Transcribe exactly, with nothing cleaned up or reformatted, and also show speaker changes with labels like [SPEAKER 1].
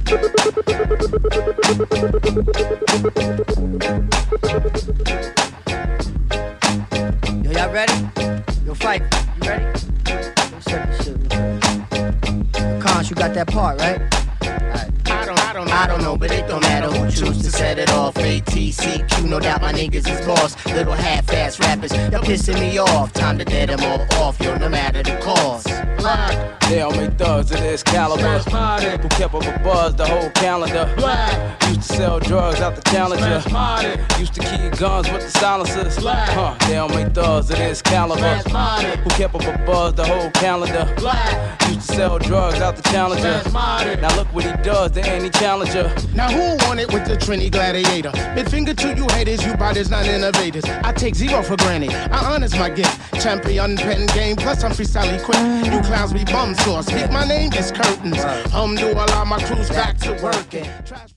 [SPEAKER 1] Yo, y'all ready? Yo, Fife, you ready? Let's check this shit. Cons, you got that part, right? Alright.
[SPEAKER 2] I don't, I don't, I don't know, but it don't matter who choose to set it off. A T C Q, no doubt my niggas is boss. Little half-ass rappers, y'all pissing me off. Time to dead them all off, yo, no matter the cost. Black.
[SPEAKER 3] They all make thugs of this caliber. Who kept up a buzz the whole calendar. Black. Used to sell drugs out the Challenger. Used to keep guns with the silencers. Huh, they all make thugs of this caliber. Who kept up a buzz the whole calendar. Black. Used to sell drugs out the Challenger. Now look what he does to any challenger.
[SPEAKER 2] Now who won it with the Trini Gladiator? Mid finger to you haters, you brothers not innovators. I take zero for granted, I honors my gift. Champion pen game, plus I'm freestyle equipped. You clowns be bum sauce, speak my name, it's curtains. Um, do allow my crews back to working.